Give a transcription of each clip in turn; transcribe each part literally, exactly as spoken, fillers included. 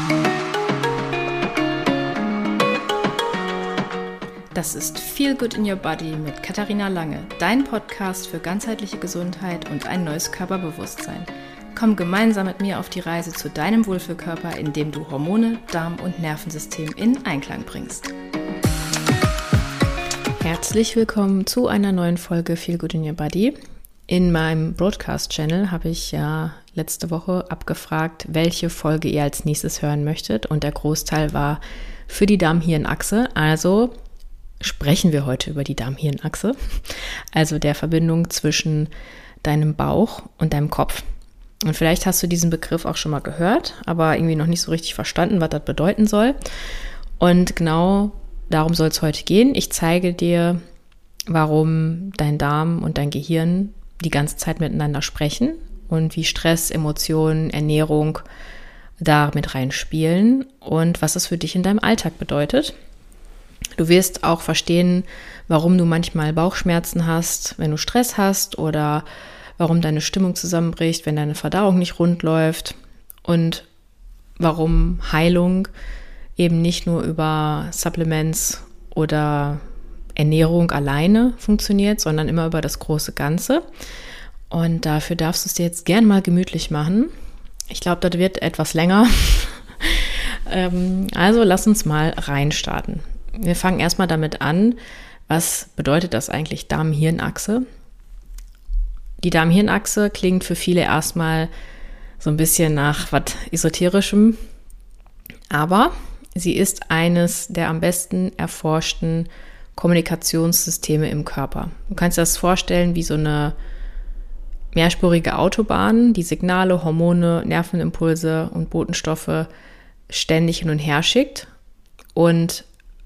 Das ist Feel Good in Your Body mit Katharina Lange, dein Podcast für ganzheitliche Gesundheit und ein neues Körperbewusstsein. Komm gemeinsam mit mir auf die Reise zu deinem Wohlfühlkörper, indem du Hormone, Darm und Nervensystem in Einklang bringst. Herzlich willkommen zu einer neuen Folge Feel Good in Your Body. In meinem Broadcast-Channel habe ich ja letzte Woche abgefragt, welche Folge ihr als nächstes hören möchtet, und der Großteil war für die Darm-Hirn-Achse, also sprechen wir heute über die Darm-Hirn-Achse, also der Verbindung zwischen deinem Bauch und deinem Kopf. Und vielleicht hast du diesen Begriff auch schon mal gehört, aber irgendwie noch nicht so richtig verstanden, was das bedeuten soll. Und genau darum soll es heute gehen. Ich zeige dir, warum dein Darm und dein Gehirn die ganze Zeit miteinander sprechen und wie Stress, Emotionen, Ernährung da mit reinspielen und was es für dich in deinem Alltag bedeutet. Du wirst auch verstehen, warum du manchmal Bauchschmerzen hast, wenn du Stress hast, oder warum deine Stimmung zusammenbricht, wenn deine Verdauung nicht rund läuft, und warum Heilung eben nicht nur über Supplements oder Ernährung alleine funktioniert, sondern immer über das große Ganze. Und dafür darfst du es dir jetzt gern mal gemütlich machen. Ich glaube, das wird etwas länger. Also lass uns mal reinstarten. Wir fangen erstmal damit an, was bedeutet das eigentlich Darm-Hirn-Achse? Die Darm-Hirn-Achse klingt für viele erstmal so ein bisschen nach was Esoterischem, aber sie ist eines der am besten erforschten Kommunikationssysteme im Körper. Du kannst dir das vorstellen wie so eine mehrspurige Autobahn, die Signale, Hormone, Nervenimpulse und Botenstoffe ständig hin und her schickt und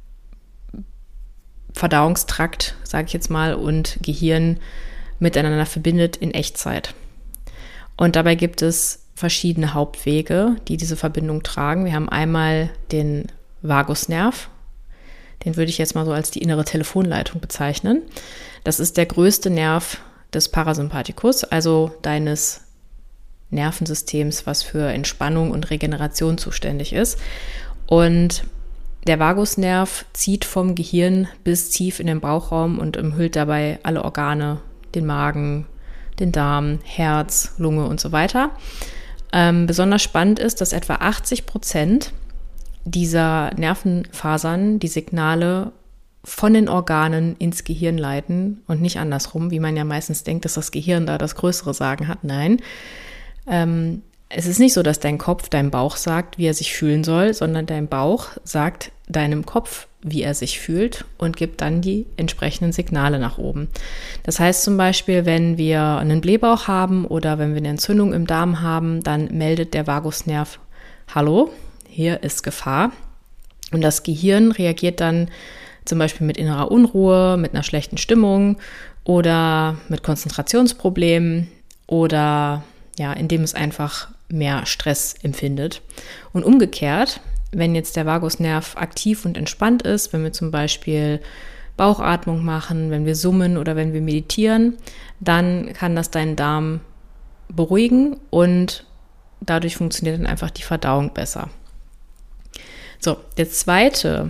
Verdauungstrakt, sage ich jetzt mal, und Gehirn miteinander verbindet in Echtzeit. Und dabei gibt es verschiedene Hauptwege, die diese Verbindung tragen. Wir haben einmal den Vagusnerv, den würde ich jetzt mal so als die innere Telefonleitung bezeichnen. Das ist der größte Nerv des Parasympathikus, also deines Nervensystems, was für Entspannung und Regeneration zuständig ist. Und der Vagusnerv zieht vom Gehirn bis tief in den Bauchraum und umhüllt dabei alle Organe, den Magen, den Darm, Herz, Lunge und so weiter. Ähm, besonders spannend ist, dass etwa achtzig Prozent dieser Nervenfasern die Signale von den Organen ins Gehirn leiten und nicht andersrum, wie man ja meistens denkt, dass das Gehirn da das größere Sagen hat. Nein, ähm, es ist nicht so, dass dein Kopf deinem Bauch sagt, wie er sich fühlen soll, sondern dein Bauch sagt deinem Kopf, wie er sich fühlt, und gibt dann die entsprechenden Signale nach oben. Das heißt zum Beispiel, wenn wir einen Blähbauch haben oder wenn wir eine Entzündung im Darm haben, dann meldet der Vagusnerv: Hallo, hier ist Gefahr. Und das Gehirn reagiert dann zum Beispiel mit innerer Unruhe, mit einer schlechten Stimmung oder mit Konzentrationsproblemen oder ja, indem es einfach mehr Stress empfindet. Und umgekehrt, wenn jetzt der Vagusnerv aktiv und entspannt ist, wenn wir zum Beispiel Bauchatmung machen, wenn wir summen oder wenn wir meditieren, dann kann das deinen Darm beruhigen und dadurch funktioniert dann einfach die Verdauung besser. So, der zweite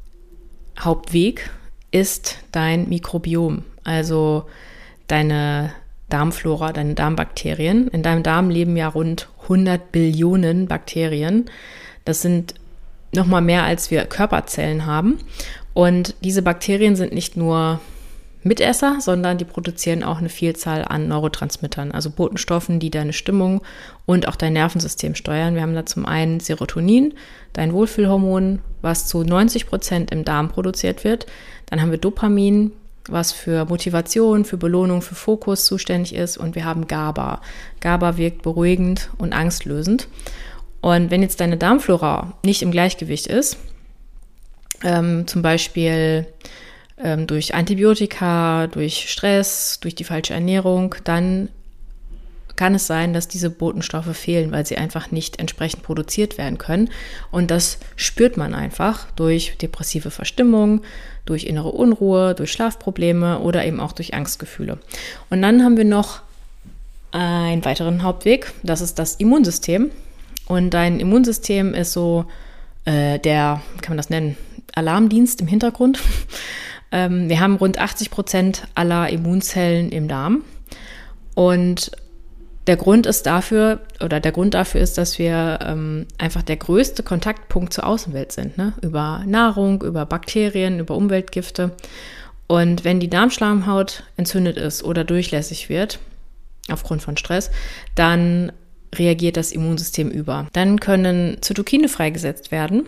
Hauptweg ist dein Mikrobiom, also deine Darmflora, deine Darmbakterien. In deinem Darm leben ja rund hundert Billionen Bakterien. Das sind nochmal mehr, als wir Körperzellen haben. Und diese Bakterien sind nicht nur Mitesser, sondern die produzieren auch eine Vielzahl an Neurotransmittern, also Botenstoffen, die deine Stimmung und auch dein Nervensystem steuern. Wir haben da zum einen Serotonin, dein Wohlfühlhormon, was zu neunzig Prozent im Darm produziert wird. Dann haben wir Dopamin, was für Motivation, für Belohnung, für Fokus zuständig ist. Und wir haben GABA. GABA wirkt beruhigend und angstlösend. Und wenn jetzt deine Darmflora nicht im Gleichgewicht ist, ähm, zum Beispiel ähm, durch Antibiotika, durch Stress, durch die falsche Ernährung, dann kann es sein, dass diese Botenstoffe fehlen, weil sie einfach nicht entsprechend produziert werden können. Und das spürt man einfach durch depressive Verstimmung, durch innere Unruhe, durch Schlafprobleme oder eben auch durch Angstgefühle. Und dann haben wir noch einen weiteren Hauptweg, das ist das Immunsystem. Und dein Immunsystem ist so äh, der, wie kann man das nennen, Alarmdienst im Hintergrund. ähm, wir haben rund achtzig Prozent aller Immunzellen im Darm. Und der Grund ist dafür, oder der Grund dafür ist, dass wir ähm, einfach der größte Kontaktpunkt zur Außenwelt sind, ne? Über Nahrung, über Bakterien, über Umweltgifte. Und wenn die Darmschleimhaut entzündet ist oder durchlässig wird, aufgrund von Stress, dann reagiert das Immunsystem über. Dann können Zytokine freigesetzt werden.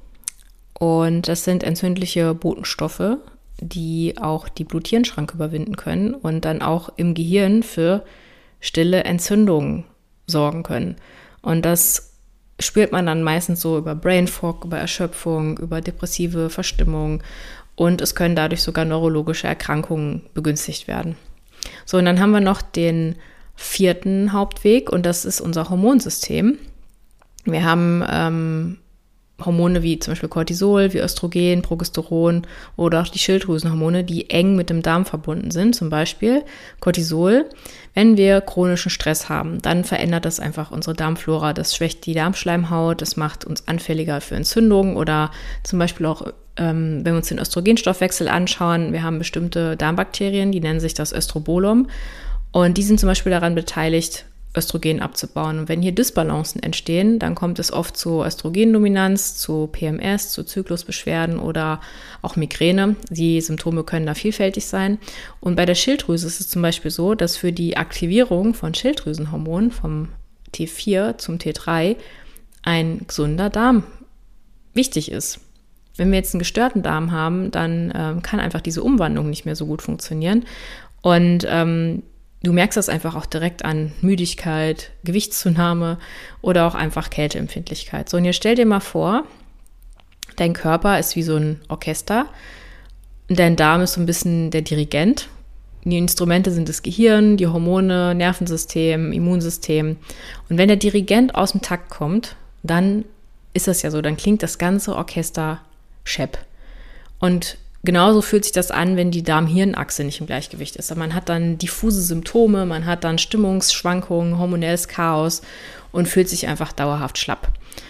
Und das sind entzündliche Botenstoffe, die auch die Blut-Hirn-Schranke überwinden können und dann auch im Gehirn für stille Entzündungen sorgen können. Und das spürt man dann meistens so über Brain Fog, über Erschöpfung, über depressive Verstimmung und es können dadurch sogar neurologische Erkrankungen begünstigt werden. So, und dann haben wir noch den vierten Hauptweg und das ist unser Hormonsystem. Wir haben ähm, Hormone wie zum Beispiel Cortisol, wie Östrogen, Progesteron oder auch die Schilddrüsenhormone, die eng mit dem Darm verbunden sind. Zum Beispiel Cortisol. Wenn wir chronischen Stress haben, dann verändert das einfach unsere Darmflora. Das schwächt die Darmschleimhaut, das macht uns anfälliger für Entzündungen oder zum Beispiel auch, ähm, wenn wir uns den Östrogenstoffwechsel anschauen, wir haben bestimmte Darmbakterien, die nennen sich das Östrobolum und die sind zum Beispiel daran beteiligt, Östrogen abzubauen. Und wenn hier Dysbalancen entstehen, dann kommt es oft zu Östrogendominanz, zu P M S, zu Zyklusbeschwerden oder auch Migräne. Die Symptome können da vielfältig sein. Und bei der Schilddrüse ist es zum Beispiel so, dass für die Aktivierung von Schilddrüsenhormonen vom T vier zum T drei ein gesunder Darm wichtig ist. Wenn wir jetzt einen gestörten Darm haben, dann ähm, kann einfach diese Umwandlung nicht mehr so gut funktionieren. Und ähm, du merkst das einfach auch direkt an Müdigkeit, Gewichtszunahme oder auch einfach Kälteempfindlichkeit. So, und jetzt stell dir mal vor, dein Körper ist wie so ein Orchester und dein Darm ist so ein bisschen der Dirigent. Die Instrumente sind das Gehirn, die Hormone, Nervensystem, Immunsystem. Und wenn der Dirigent aus dem Takt kommt, dann ist das ja so, dann klingt das ganze Orchester schepp. Und genauso fühlt sich das an, wenn die Darm-Hirn-Achse nicht im Gleichgewicht ist. Man hat dann diffuse Symptome, man hat dann Stimmungsschwankungen, hormonelles Chaos und fühlt sich einfach dauerhaft schlapp.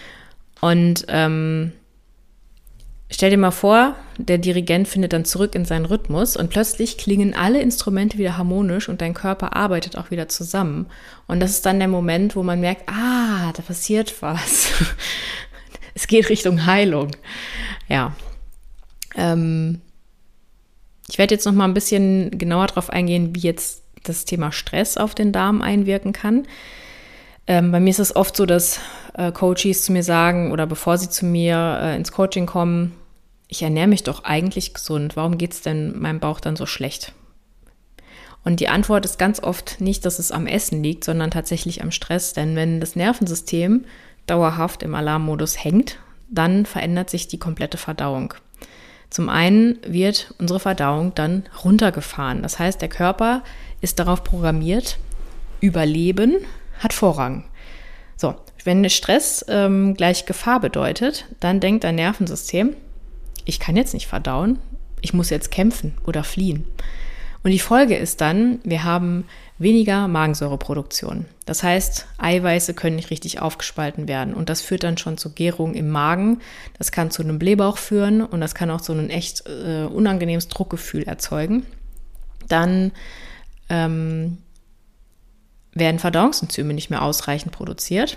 Und ähm, stell dir mal vor, der Dirigent findet dann zurück in seinen Rhythmus und plötzlich klingen alle Instrumente wieder harmonisch und dein Körper arbeitet auch wieder zusammen. Und das ist dann der Moment, wo man merkt, ah, da passiert was. Es geht Richtung Heilung. Ja. Ähm, ich werde jetzt noch mal ein bisschen genauer darauf eingehen, wie jetzt das Thema Stress auf den Darm einwirken kann. Ähm, bei mir ist es oft so, dass äh, Coaches zu mir sagen oder bevor sie zu mir äh, ins Coaching kommen, ich ernähre mich doch eigentlich gesund. Warum geht es denn meinem Bauch dann so schlecht? Und die Antwort ist ganz oft nicht, dass es am Essen liegt, sondern tatsächlich am Stress. Denn wenn das Nervensystem dauerhaft im Alarmmodus hängt, dann verändert sich die komplette Verdauung. Zum einen wird unsere Verdauung dann runtergefahren. Das heißt, der Körper ist darauf programmiert, Überleben hat Vorrang. So, wenn Stress ähm, gleich Gefahr bedeutet, dann denkt dein Nervensystem, ich kann jetzt nicht verdauen, ich muss jetzt kämpfen oder fliehen. Und die Folge ist dann, wir haben weniger Magensäureproduktion. Das heißt, Eiweiße können nicht richtig aufgespalten werden und das führt dann schon zu Gärung im Magen. Das kann zu einem Blähbauch führen und das kann auch so ein echt äh, unangenehmes Druckgefühl erzeugen. Dann ähm, werden Verdauungsenzyme nicht mehr ausreichend produziert.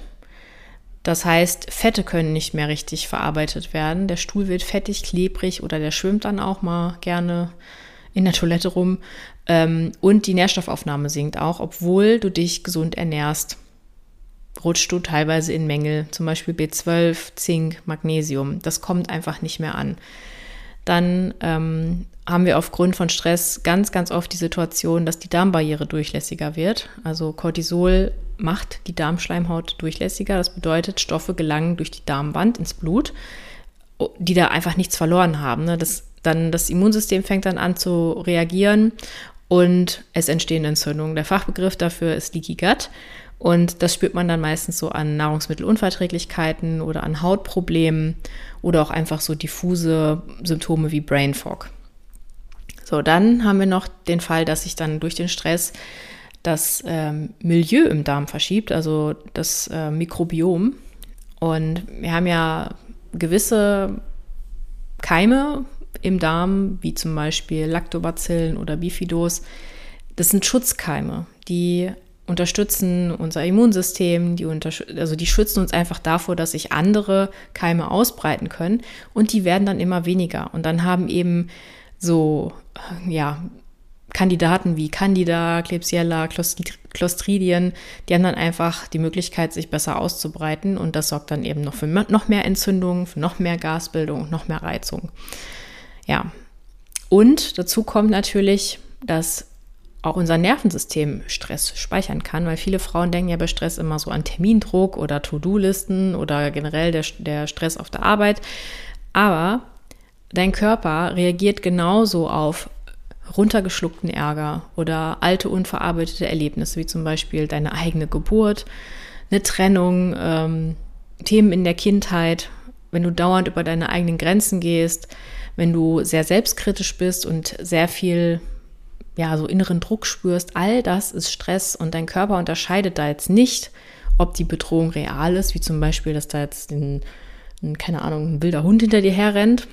Das heißt, Fette können nicht mehr richtig verarbeitet werden. Der Stuhl wird fettig, klebrig oder der schwimmt dann auch mal gerne in der Toilette rum. Ähm, und die Nährstoffaufnahme sinkt auch, obwohl du dich gesund ernährst. Rutschst du teilweise in Mängel, zum Beispiel B zwölf, Zink, Magnesium. Das kommt einfach nicht mehr an. Dann ähm, haben wir aufgrund von Stress ganz, ganz oft die Situation, dass die Darmbarriere durchlässiger wird. Also Cortisol macht die Darmschleimhaut durchlässiger. Das bedeutet, Stoffe gelangen durch die Darmwand ins Blut, die da einfach nichts verloren haben. Ne? Das, dann das Immunsystem fängt dann an zu reagieren und es entstehen Entzündungen. Der Fachbegriff dafür ist Leaky Gut. Und das spürt man dann meistens so an Nahrungsmittelunverträglichkeiten oder an Hautproblemen oder auch einfach so diffuse Symptome wie Brain Fog. So, dann haben wir noch den Fall, dass sich dann durch den Stress das ähm, Milieu im Darm verschiebt, also das äh, Mikrobiom, Und wir haben ja gewisse Keime im Darm, wie zum Beispiel Lactobacillen oder Bifidos. Das sind Schutzkeime, die unterstützen unser Immunsystem, die, untersch- also die schützen uns einfach davor, dass sich andere Keime ausbreiten können, und die werden dann immer weniger. Und dann haben eben so, ja, Kandidaten wie Candida, Klebsiella, Clostridien, die haben dann einfach die Möglichkeit, sich besser auszubreiten, und das sorgt dann eben noch für noch mehr Entzündung, für noch mehr Gasbildung, noch mehr Reizung. Ja, und dazu kommt natürlich, dass auch unser Nervensystem Stress speichern kann, weil viele Frauen denken ja bei Stress immer so an Termindruck oder To-Do-Listen oder generell der, der Stress auf der Arbeit. Aber dein Körper reagiert genauso auf runtergeschluckten Ärger oder alte, unverarbeitete Erlebnisse, wie zum Beispiel deine eigene Geburt, eine Trennung, ähm, Themen in der Kindheit, wenn du dauernd über deine eigenen Grenzen gehst, wenn du sehr selbstkritisch bist und sehr viel, ja, so inneren Druck spürst. All das ist Stress, und dein Körper unterscheidet da jetzt nicht, ob die Bedrohung real ist, wie zum Beispiel, dass da jetzt ein, ein keine Ahnung, ein wilder Hund hinter dir herrennt,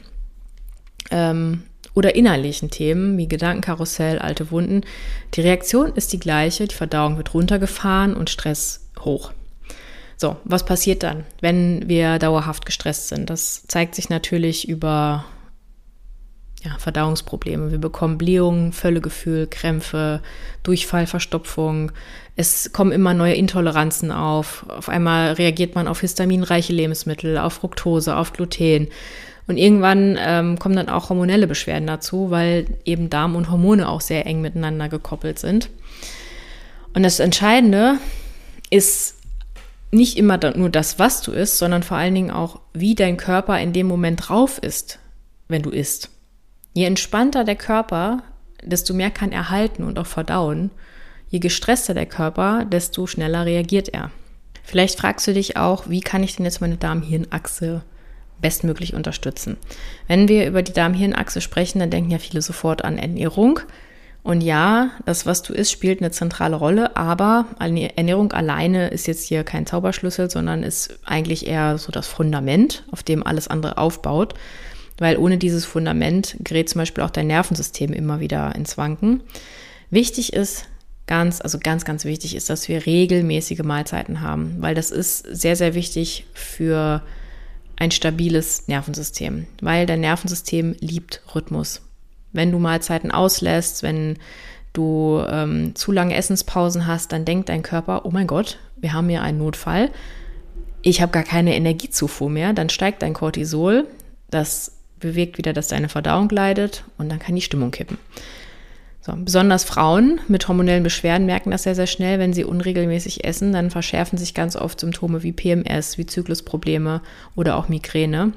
ähm, oder innerlichen Themen wie Gedankenkarussell, alte Wunden. Die Reaktion ist die gleiche, die Verdauung wird runtergefahren und Stress hoch. So, was passiert dann, wenn wir dauerhaft gestresst sind? Das zeigt sich natürlich über ja, Verdauungsprobleme. Wir bekommen Blähungen, Völlegefühl, Krämpfe, Durchfall, Verstopfung. Es kommen immer neue Intoleranzen auf. Auf einmal reagiert man auf histaminreiche Lebensmittel, auf Fructose, auf Gluten. Und irgendwann ähm, kommen dann auch hormonelle Beschwerden dazu, weil eben Darm und Hormone auch sehr eng miteinander gekoppelt sind. Und das Entscheidende ist nicht immer nur das, was du isst, sondern vor allen Dingen auch, wie dein Körper in dem Moment drauf ist, wenn du isst. Je entspannter der Körper, desto mehr kann er halten und auch verdauen. Je gestresster der Körper, desto schneller reagiert er. Vielleicht fragst du dich auch, wie kann ich denn jetzt meine Darm-Hirn-Achse bestmöglich unterstützen? Wenn wir über die Darm-Hirn-Achse sprechen, dann denken ja viele sofort an Ernährung. Und ja, das, was du isst, spielt eine zentrale Rolle, aber Ernährung alleine ist jetzt hier kein Zauberschlüssel, sondern ist eigentlich eher so das Fundament, auf dem alles andere aufbaut. Weil ohne dieses Fundament gerät zum Beispiel auch dein Nervensystem immer wieder ins Wanken. Wichtig ist, ganz, also ganz, ganz wichtig ist, dass wir regelmäßige Mahlzeiten haben, weil das ist sehr, sehr wichtig für ein stabiles Nervensystem, weil dein Nervensystem liebt Rhythmus. Wenn du Mahlzeiten auslässt, wenn du ähm, zu lange Essenspausen hast, dann denkt dein Körper, oh mein Gott, wir haben hier einen Notfall, ich habe gar keine Energiezufuhr mehr, dann steigt dein Cortisol, das bewirkt wieder, dass deine Verdauung leidet, und dann kann die Stimmung kippen. So, besonders Frauen mit hormonellen Beschwerden merken das sehr, sehr schnell. Wenn sie unregelmäßig essen, dann verschärfen sich ganz oft Symptome wie P M S, wie Zyklusprobleme oder auch Migräne.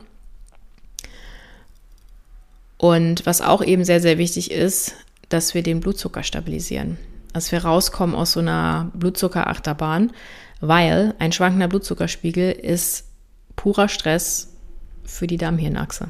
Und was auch eben sehr, sehr wichtig ist, dass wir den Blutzucker stabilisieren. Dass wir rauskommen aus so einer Blutzuckerachterbahn, weil ein schwankender Blutzuckerspiegel ist purer Stress für die Darm-Hirn-Achse.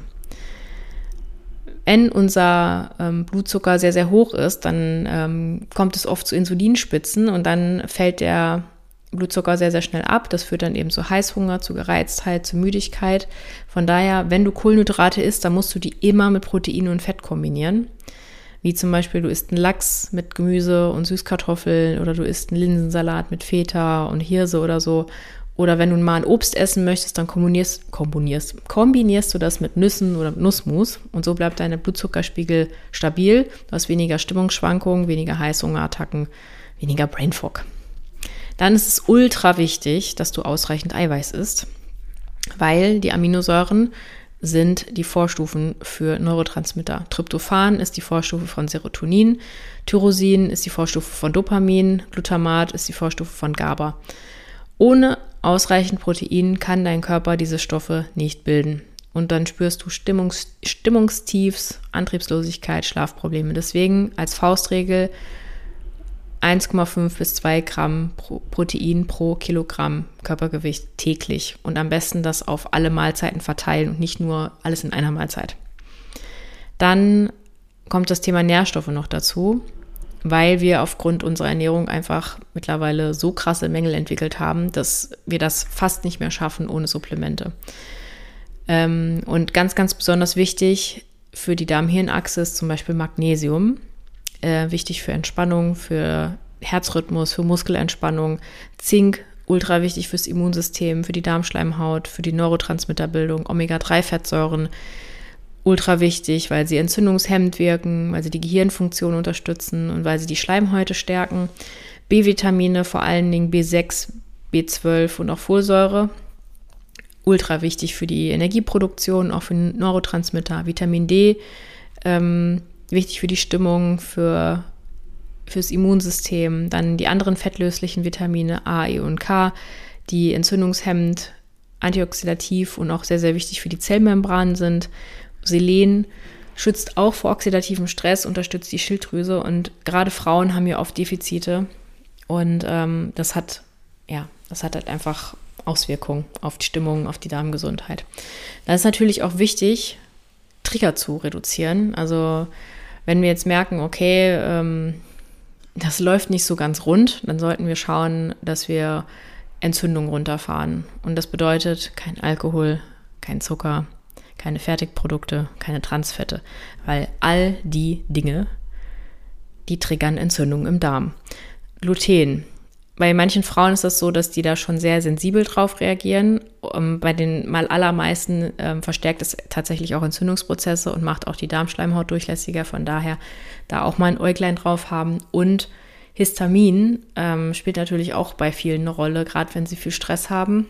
Wenn unser ähm, Blutzucker sehr, sehr hoch ist, dann ähm, kommt es oft zu Insulinspitzen, und dann fällt der Blutzucker sehr, sehr schnell ab. Das führt dann eben zu Heißhunger, zu Gereiztheit, zu Müdigkeit. Von daher, wenn du Kohlenhydrate isst, dann musst du die immer mit Protein und Fett kombinieren. Wie zum Beispiel, du isst einen Lachs mit Gemüse und Süßkartoffeln, oder du isst einen Linsensalat mit Feta und Hirse oder so. Oder wenn du mal ein Obst essen möchtest, dann kombinierst, kombinierst, kombinierst du das mit Nüssen oder mit Nussmus, und so bleibt dein Blutzuckerspiegel stabil. Du hast weniger Stimmungsschwankungen, weniger Heißhungerattacken, weniger Brain Fog. Dann ist es ultra wichtig, dass du ausreichend Eiweiß isst, weil die Aminosäuren sind die Vorstufen für Neurotransmitter. Tryptophan ist die Vorstufe von Serotonin, Tyrosin ist die Vorstufe von Dopamin, Glutamat ist die Vorstufe von GABA. Ohne ausreichend Protein kann dein Körper diese Stoffe nicht bilden. Und dann spürst du Stimmungs- Stimmungstiefs, Antriebslosigkeit, Schlafprobleme. Deswegen als Faustregel eins Komma fünf bis zwei Gramm pro Protein pro Kilogramm Körpergewicht täglich. Und am besten das auf alle Mahlzeiten verteilen und nicht nur alles in einer Mahlzeit. Dann kommt das Thema Nährstoffe noch dazu. weil wir aufgrund unserer Ernährung einfach mittlerweile so krasse Mängel entwickelt haben, dass wir das fast nicht mehr schaffen ohne Supplemente. Ähm, und ganz, ganz besonders wichtig für die Darm-Hirn-Achse ist zum Beispiel Magnesium. Äh, wichtig für Entspannung, für Herzrhythmus, für Muskelentspannung. Zink, ultra wichtig fürs Immunsystem, für die Darmschleimhaut, für die Neurotransmitterbildung. Omega drei Fettsäuren, ultra wichtig, weil sie entzündungshemmend wirken, weil sie die Gehirnfunktion unterstützen und weil sie die Schleimhäute stärken. B-Vitamine, vor allen Dingen B sechs, B zwölf und auch Folsäure, ultra wichtig für die Energieproduktion, auch für Neurotransmitter. Vitamin D, ähm, wichtig für die Stimmung, für fürs Immunsystem. Dann die anderen fettlöslichen Vitamine A, E und K, die entzündungshemmend, antioxidativ und auch sehr, sehr wichtig für die Zellmembran sind. Selen schützt auch vor oxidativem Stress, unterstützt die Schilddrüse und gerade Frauen haben ja oft Defizite und ähm, das hat, ja, das hat halt einfach Auswirkungen auf die Stimmung, auf die Darmgesundheit. Da ist natürlich auch wichtig, Trigger zu reduzieren. Also wenn wir jetzt merken, okay, ähm, das läuft nicht so ganz rund, dann sollten wir schauen, dass wir Entzündung runterfahren. Und das bedeutet kein Alkohol, kein Zucker, keine Fertigprodukte, keine Transfette, weil all die Dinge, die triggern Entzündungen im Darm. Gluten. Bei manchen Frauen ist das so, dass die da schon sehr sensibel drauf reagieren. Um, bei den mal allermeisten ähm, verstärkt es tatsächlich auch Entzündungsprozesse und macht auch die Darmschleimhaut durchlässiger. Von daher da auch mal ein Äuglein drauf haben. Und Histamin ähm, spielt natürlich auch bei vielen eine Rolle, gerade wenn sie viel Stress haben.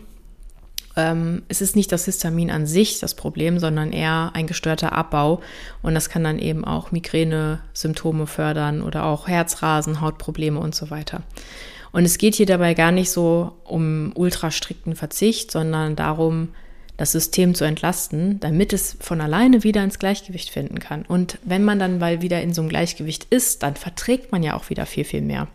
Ähm, es ist nicht das Histamin an sich das Problem, sondern eher ein gestörter Abbau. Und das kann dann eben auch Migräne-Symptome fördern oder auch Herzrasen, Hautprobleme und so weiter. Und es geht hier dabei gar nicht so um ultra strikten Verzicht, sondern darum, das System zu entlasten, damit es von alleine wieder ins Gleichgewicht finden kann. Und wenn man dann mal wieder in so einem Gleichgewicht ist, dann verträgt man ja auch wieder viel, viel mehr.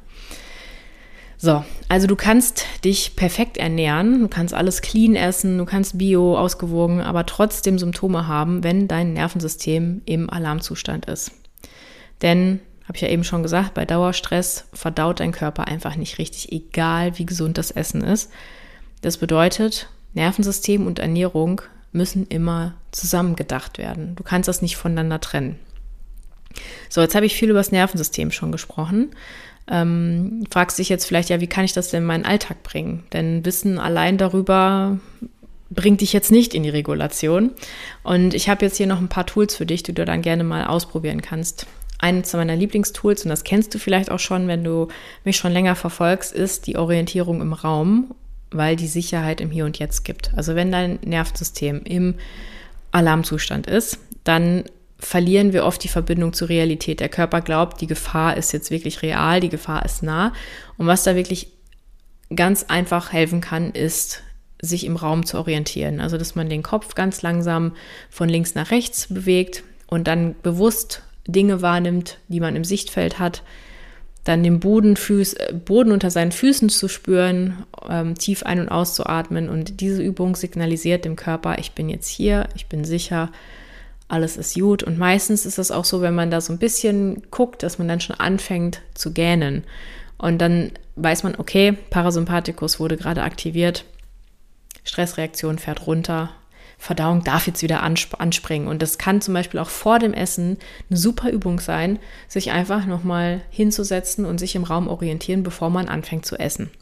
So, also du kannst dich perfekt ernähren, du kannst alles clean essen, du kannst bio, ausgewogen, aber trotzdem Symptome haben, wenn dein Nervensystem im Alarmzustand ist. Denn, habe ich ja eben schon gesagt, bei Dauerstress verdaut dein Körper einfach nicht richtig, egal wie gesund das Essen ist. Das bedeutet, Nervensystem und Ernährung müssen immer zusammen gedacht werden. Du kannst das nicht voneinander trennen. So, jetzt habe ich viel über das Nervensystem schon gesprochen. Ähm, fragst dich jetzt vielleicht, ja, wie kann ich das denn in meinen Alltag bringen? Denn Wissen allein darüber bringt dich jetzt nicht in die Regulation. Und ich habe jetzt hier noch ein paar Tools für dich, die du dann gerne mal ausprobieren kannst. Eines meiner Lieblingstools, und das kennst du vielleicht auch schon, wenn du mich schon länger verfolgst, ist die Orientierung im Raum, weil die Sicherheit im Hier und Jetzt gibt. Also wenn dein Nervensystem im Alarmzustand ist, dann verlieren wir oft die Verbindung zur Realität. Der Körper glaubt, die Gefahr ist jetzt wirklich real, die Gefahr ist nah. Und was da wirklich ganz einfach helfen kann, ist, sich im Raum zu orientieren. Also dass man den Kopf ganz langsam von links nach rechts bewegt und dann bewusst Dinge wahrnimmt, die man im Sichtfeld hat, dann den Boden, Füß, Boden unter seinen Füßen zu spüren, ähm, tief ein- und auszuatmen. Und diese Übung signalisiert dem Körper, ich bin jetzt hier, ich bin sicher, alles ist gut. Und meistens ist es auch so, wenn man da so ein bisschen guckt, dass man dann schon anfängt zu gähnen. Und dann weiß man, okay, Parasympathikus wurde gerade aktiviert, Stressreaktion fährt runter, Verdauung darf jetzt wieder ansp- anspringen. Und das kann zum Beispiel auch vor dem Essen eine super Übung sein, sich einfach nochmal hinzusetzen und sich im Raum orientieren, bevor man anfängt zu essen.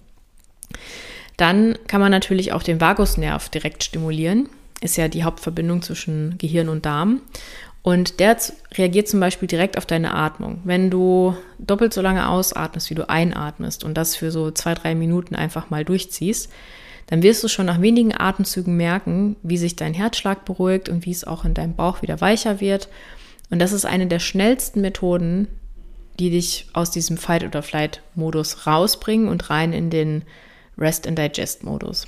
Dann kann man natürlich auch den Vagusnerv direkt stimulieren. Ist ja die Hauptverbindung zwischen Gehirn und Darm. Und der reagiert zum Beispiel direkt auf deine Atmung. Wenn du doppelt so lange ausatmest, wie du einatmest und das für so zwei, drei Minuten einfach mal durchziehst, dann wirst du schon nach wenigen Atemzügen merken, wie sich dein Herzschlag beruhigt und wie es auch in deinem Bauch wieder weicher wird. Und das ist eine der schnellsten Methoden, die dich aus diesem Fight-or-Flight-Modus rausbringen und rein in den Rest-and-Digest-Modus.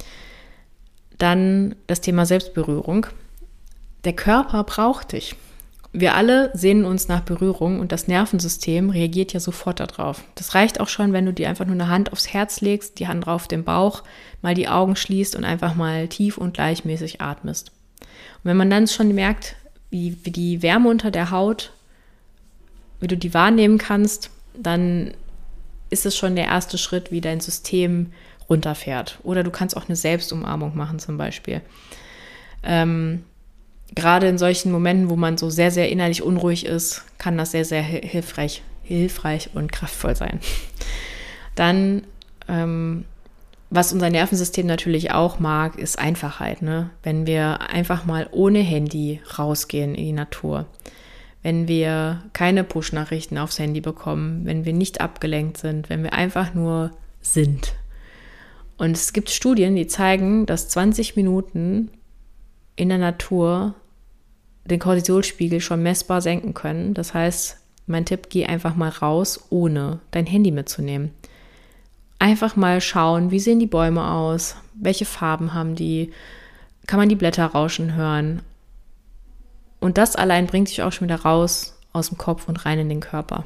Dann das Thema Selbstberührung. Der Körper braucht dich. Wir alle sehnen uns nach Berührung und das Nervensystem reagiert ja sofort darauf. Das reicht auch schon, wenn du dir einfach nur eine Hand aufs Herz legst, die Hand drauf den Bauch, mal die Augen schließt und einfach mal tief und gleichmäßig atmest. Und wenn man dann schon merkt, wie, wie die Wärme unter der Haut, wie du die wahrnehmen kannst, dann ist es schon der erste Schritt, wie dein System runterfährt. Oder du kannst auch eine Selbstumarmung machen zum Beispiel. Ähm, gerade in solchen Momenten, wo man so sehr, sehr innerlich unruhig ist, kann das sehr, sehr hilfreich, hilfreich und kraftvoll sein. Dann, ähm, was unser Nervensystem natürlich auch mag, ist Einfachheit. Ne? Wenn wir einfach mal ohne Handy rausgehen in die Natur, wenn wir keine Push-Nachrichten aufs Handy bekommen, wenn wir nicht abgelenkt sind, wenn wir einfach nur sind. Und es gibt Studien, die zeigen, dass zwanzig Minuten in der Natur den Cortisolspiegel schon messbar senken können. Das heißt, mein Tipp, geh einfach mal raus, ohne dein Handy mitzunehmen. Einfach mal schauen, wie sehen die Bäume aus, welche Farben haben die, kann man die Blätter rauschen hören. Und das allein bringt dich auch schon wieder raus aus dem Kopf und rein in den Körper.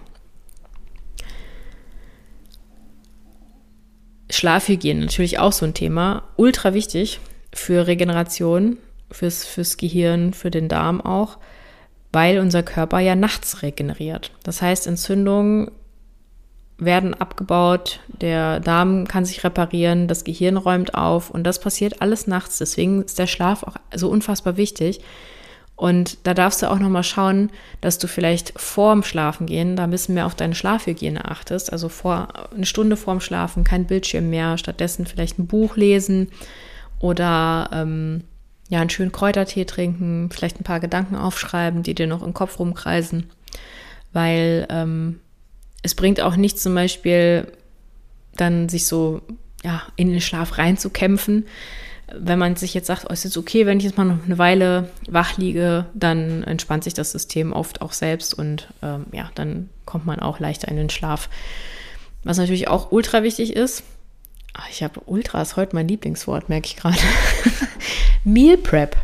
Schlafhygiene, natürlich auch so ein Thema, ultra wichtig für Regeneration, fürs, fürs Gehirn, für den Darm auch, weil unser Körper ja nachts regeneriert. Das heißt, Entzündungen werden abgebaut, der Darm kann sich reparieren, das Gehirn räumt auf und das passiert alles nachts. Deswegen ist der Schlaf auch so unfassbar wichtig. Und da darfst du auch nochmal schauen, dass du vielleicht vorm Schlafengehen da ein bisschen mehr auf deine Schlafhygiene achtest. Also vor, eine Stunde vorm Schlafen kein Bildschirm mehr, stattdessen vielleicht ein Buch lesen oder ähm, ja, einen schönen Kräutertee trinken, vielleicht ein paar Gedanken aufschreiben, die dir noch im Kopf rumkreisen. Weil ähm, es bringt auch nichts zum Beispiel dann sich so ja, in den Schlaf reinzukämpfen. Wenn man sich jetzt sagt, oh, es ist okay, wenn ich jetzt mal noch eine Weile wach liege, dann entspannt sich das System oft auch selbst und ähm, ja, dann kommt man auch leichter in den Schlaf. Was natürlich auch ultra wichtig ist, ach, ich habe ultra ist heute mein Lieblingswort, merke ich gerade, Meal Prep.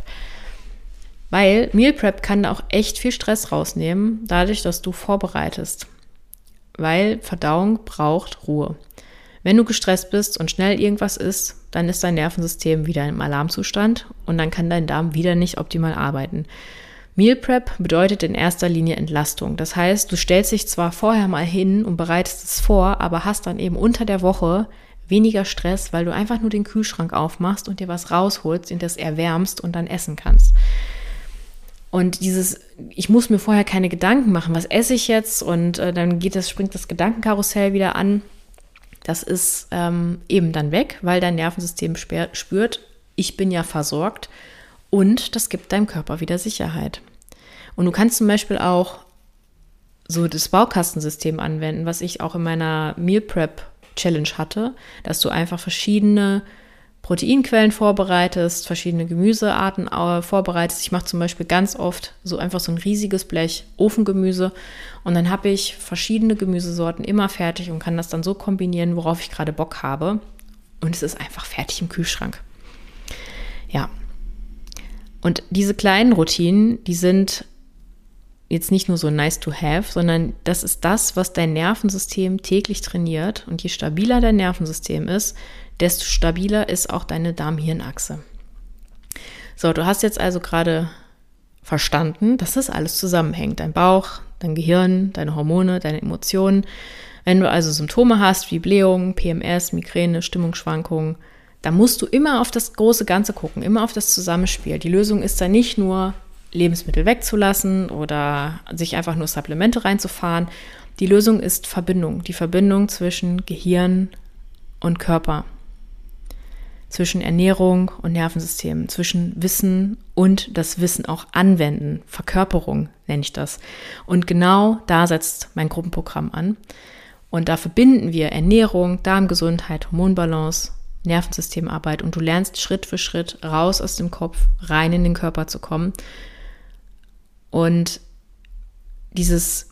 Weil Meal Prep kann auch echt viel Stress rausnehmen, dadurch, dass du vorbereitest. Weil Verdauung braucht Ruhe. Wenn du gestresst bist und schnell irgendwas isst, dann ist dein Nervensystem wieder im Alarmzustand und dann kann dein Darm wieder nicht optimal arbeiten. Meal Prep bedeutet in erster Linie Entlastung. Das heißt, du stellst dich zwar vorher mal hin und bereitest es vor, aber hast dann eben unter der Woche weniger Stress, weil du einfach nur den Kühlschrank aufmachst und dir was rausholst und das erwärmst und dann essen kannst. Und dieses, ich muss mir vorher keine Gedanken machen, was esse ich jetzt? Und äh, dann geht das, springt das Gedankenkarussell wieder an. Das ist ähm, eben dann weg, weil dein Nervensystem spürt, ich bin ja versorgt und das gibt deinem Körper wieder Sicherheit. Und du kannst zum Beispiel auch so das Baukastensystem anwenden, was ich auch in meiner Meal Prep Challenge hatte, dass du einfach verschiedene Proteinquellen vorbereitest, verschiedene Gemüsearten vorbereitest. Ich mache zum Beispiel ganz oft so einfach so ein riesiges Blech Ofengemüse und dann habe ich verschiedene Gemüsesorten immer fertig und kann das dann so kombinieren, worauf ich gerade Bock habe. Und es ist einfach fertig im Kühlschrank. Ja. Und diese kleinen Routinen, die sind jetzt nicht nur so nice to have, sondern das ist das, was dein Nervensystem täglich trainiert. Und je stabiler dein Nervensystem ist, desto stabiler ist auch deine Darm-Hirn-Achse. So, du hast jetzt also gerade verstanden, dass das alles zusammenhängt. Dein Bauch, dein Gehirn, deine Hormone, deine Emotionen. Wenn du also Symptome hast wie Blähungen, P M S, Migräne, Stimmungsschwankungen, dann musst du immer auf das große Ganze gucken, immer auf das Zusammenspiel. Die Lösung ist da nicht nur, Lebensmittel wegzulassen oder sich einfach nur Supplemente reinzufahren. Die Lösung ist Verbindung. Die Verbindung zwischen Gehirn und Körper. Zwischen Ernährung und Nervensystem, zwischen Wissen und das Wissen auch anwenden. Verkörperung nenne ich das. Und genau da setzt mein Gruppenprogramm an. Und da verbinden wir Ernährung, Darmgesundheit, Hormonbalance, Nervensystemarbeit und du lernst Schritt für Schritt raus aus dem Kopf, rein in den Körper zu kommen. Und dieses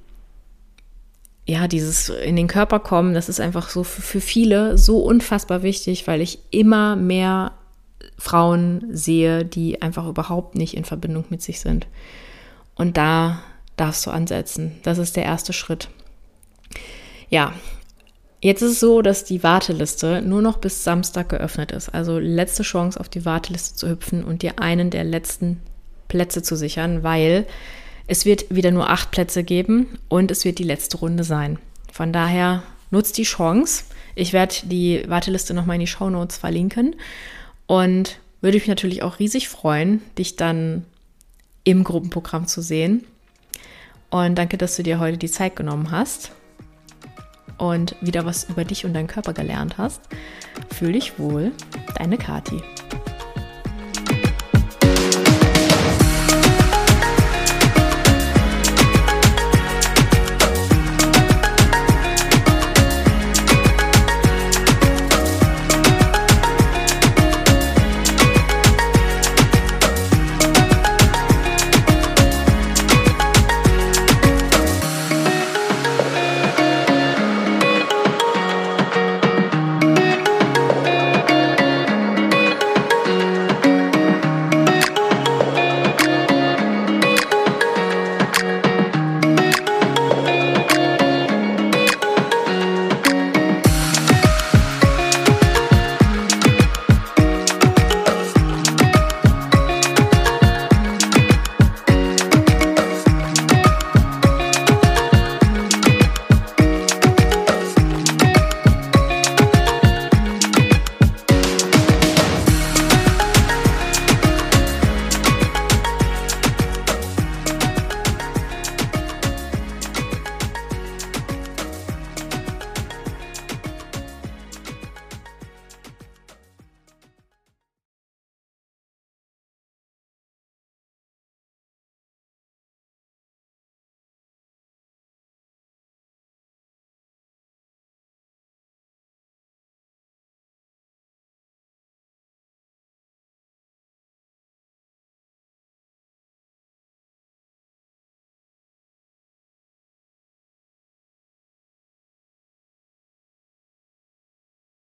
Ja, dieses in den Körper kommen, das ist einfach so für, für viele so unfassbar wichtig, weil ich immer mehr Frauen sehe, die einfach überhaupt nicht in Verbindung mit sich sind. Und da darfst du ansetzen. Das ist der erste Schritt. Ja, jetzt ist es so, dass die Warteliste nur noch bis Samstag geöffnet ist. Also letzte Chance, auf die Warteliste zu hüpfen und dir einen der letzten Plätze zu sichern, weil es wird wieder nur acht Plätze geben und es wird die letzte Runde sein. Von daher nutzt die Chance. Ich werde die Warteliste nochmal in die Shownotes verlinken und würde mich natürlich auch riesig freuen, dich dann im Gruppenprogramm zu sehen. Und danke, dass du dir heute die Zeit genommen hast und wieder was über dich und deinen Körper gelernt hast. Fühl dich wohl, deine Kathi.